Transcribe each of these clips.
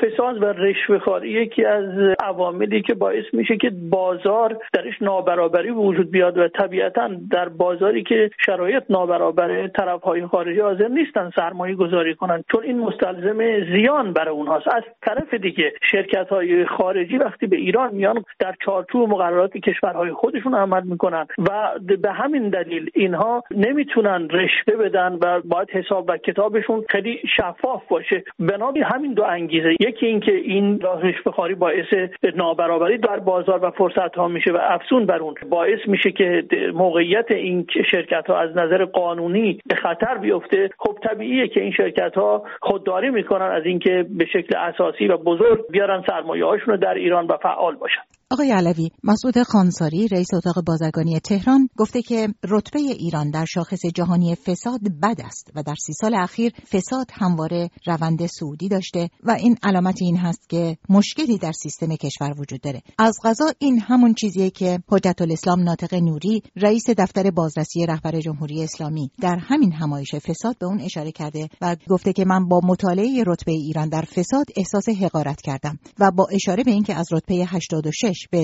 فساد و رشوه‌خواری یکی از عواملی که باعث میشه که بازار درش نابرابری وجود بیاد و طبیعتاً در بازاری که شرایط نابرابره طرف‌های خارجی حاضر نیستن سرمایه گذاری کنن، چون این مستلزم زیان برای اونهاست. از طرف دیگه شرکت‌های خارجی وقتی به ایران میان در چارچوب مقررات کشورهای خودشون عمل میکنن و به همین دلیل اینها نمیتونن رشوه بدن و باید حساب و کتابشون خیلی شفاف باشه. بنابراین همین دو انگیزه، یکی این که این رشوه‌خواری باعث نابرابری در بازار و فرصت‌ها میشه و افزون بر اون باعث میشه که موقعیت این شرکت‌ها از نظر قانونی به خطر بیفته. خب طبیعیه که این شرکت‌ها خودداری میکنن از اینکه به شکل اساسی و بزرگ بیارن سرمایه‌هاشون رو در ایران و فعال باشن. آقای علوی، مسعود خانساری رئیس اتاق بازرگانی تهران گفته که رتبه ایران در شاخص جهانی فساد بد است و در 30 سال اخیر فساد همواره روند صعودی داشته و این علامت این هست که مشکلی در سیستم کشور وجود داره. از قضا این همون چیزیه که حجت الاسلام ناطق نوری رئیس دفتر بازرسی رهبر جمهوری اسلامی در همین همایش فساد به اون اشاره کرده و گفته که من با مطالعه رتبه ایران در فساد احساس حقارت کردم و با اشاره به اینکه از رتبه 86 به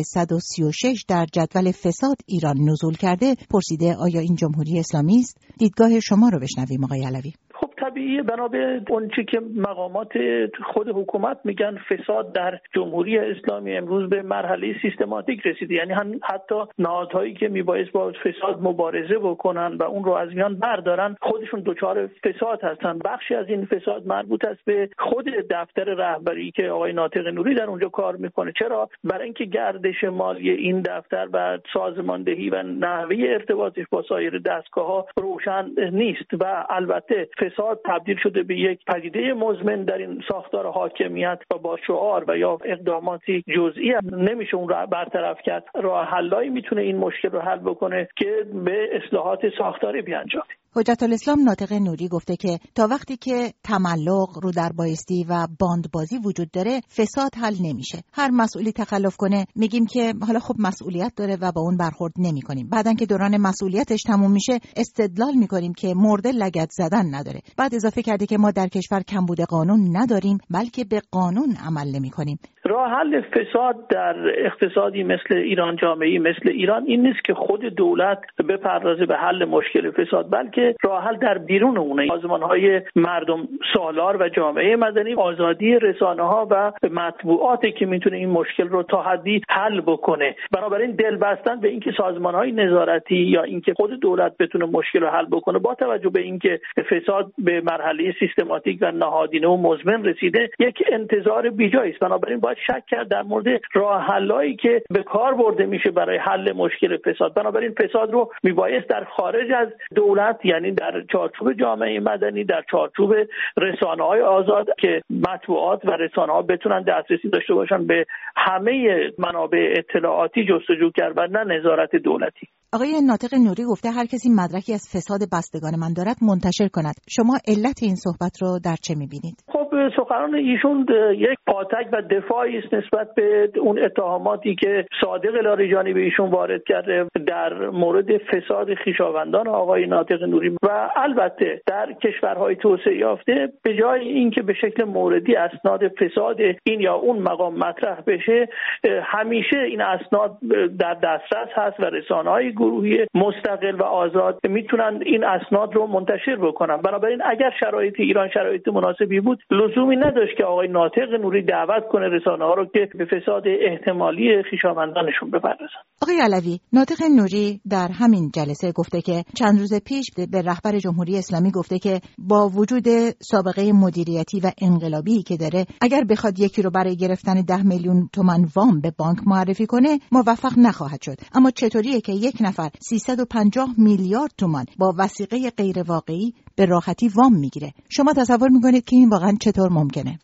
136 در جدول فساد ایران نزول کرده پرسیده آیا این جمهوری اسلامی است؟ دیدگاه شما رو بشنویم آقای علوی. خب طبیعیه بنا به اون چیزی که مقامات خود حکومت میگن فساد در جمهوری اسلامی امروز به مرحله سیستماتیک رسیده، یعنی حتی نهادهایی که میبایست با فساد مبارزه بکنن و اون رو از میان بردارن خودشون دچار فساد هستن. بخشی از این فساد مربوط است به خود دفتر رهبری که آقای ناطق نوری در اونجا کار میکنه. چرا؟ برای اینکه گردش مالی این دفتر و سازماندهی و نحوه ارتباطش با سایر دستگاه‌ها روشن نیست و البته فساد تبدیل شده به یک پدیده مزمن در این ساختار حاکمیت و با شعار و یا اقداماتی جزئی نمیشه اون رو برطرف کرد. راه حلایی میتونه این مشکل رو حل بکنه که به اصلاحات ساختاری بیانجامه. حجت الاسلام ناطق نوری گفته که تا وقتی که تملق، رو در بایستی و باندبازی وجود داره فساد حل نمیشه. هر مسئولی تخلف کنه میگیم که حالا خب مسئولیت داره و با اون برخورد نمیکنیم. بعدن که دوران مسئولیتش تموم میشه استدلال میکنیم که مرده لگد زدن نداره. بعد اضافه کرده که ما در کشور کمبود قانون نداریم بلکه به قانون عمل نمیکنیم. راه حل فساد در اقتصادی مثل ایران، جامعه‌ای مثل ایران این نیست که خود دولت بپردازه به حل مشکل فساد، بلکه راه حل در بیرون اونه. سازمان‌های مردم سالار و جامعه مدنی، آزادی رسانه‌ها و مطبوعاتی که میتونه این مشکل رو تا حدی حل بکنه. بنابراین دل بستن به اینکه سازمان‌های نظارتی یا اینکه خود دولت بتونه مشکل رو حل بکنه با توجه به اینکه فساد به مرحله سیستماتیک و نهادینه و مزمن رسیده یک انتظار بیجایی است. بنابراین باید شک کرد در مورد راه حلایی که به کار برده میشه برای حل مشکل فساد. بنابراین فساد رو میبایست در خارج از دولت، یعنی در چارچوب جامعه مدنی، در چارچوب رسانه‌های آزاد که مطبوعات و رسانه‌ها بتونن دسترسی داشته باشن به همه منابع اطلاعاتی جستجو کرد و نه نظارت دولتی. آقای ناطق نوری گفته هر کسی مدرکی از فساد بستگان من دارد منتشر کند. شما علت این صحبت رو در چه می‌بینید؟ خب سخنان ایشون یک پاتک و دفاعی است نسبت به اون اتهاماتی که صادق لاریجانی به ایشون وارد کرده در مورد فساد خویشاوندان آقای ناطق نوری و البته در کشورهای توسعه یافته به جای اینکه به شکل موردی اسناد فساد این یا اون مقام مطرح بشه همیشه این اسناد در دسترس هست و رسانه‌های گروهی مستقل و آزاد میتونن این اسناد رو منتشر بکنن. بنابراین اگر شرایط ایران شرایط مناسبی بود لزومی نداشت که آقای ناطق نوری دعوت کنه رسانه‌ها رو که به فساد احتمالی خویشاوندانشون بپردازن. آقای علوی، ناطق نوری در همین جلسه گفته که چند روز پیش به رهبر جمهوری اسلامی گفته که با وجود سابقه مدیریتی و انقلابی که داره اگر بخواد یکی رو برای گرفتن 10 میلیون تومان وام به بانک معرفی کنه موفق نخواهد شد. اما چطوریه که یک نفر 350 میلیارد تومان با وثیقه غیر واقعی به راحتی وام میگیره؟ شما تصور میکنید که این واقعا چطور ممکنه؟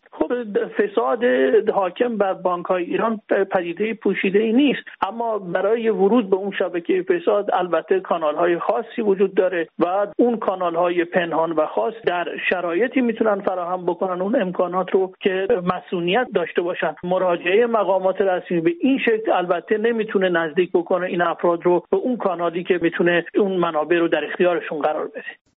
فساد حاکم بر بانک‌های ایران پدیده پوشیده‌ای نیست، اما برای ورود به اون شبکه فساد البته کانال‌های خاصی وجود داره و اون کانال‌های پنهان و خاص در شرایطی میتونن فراهم بکنن اون امکانات رو که مسئولیت داشته باشن. مراجعه مقامات رسمی به این شکل البته نمیتونه نزدیک بکنه این افراد رو به اون کانالی که میتونه اون منابع رو در اختیارشون قرار بده.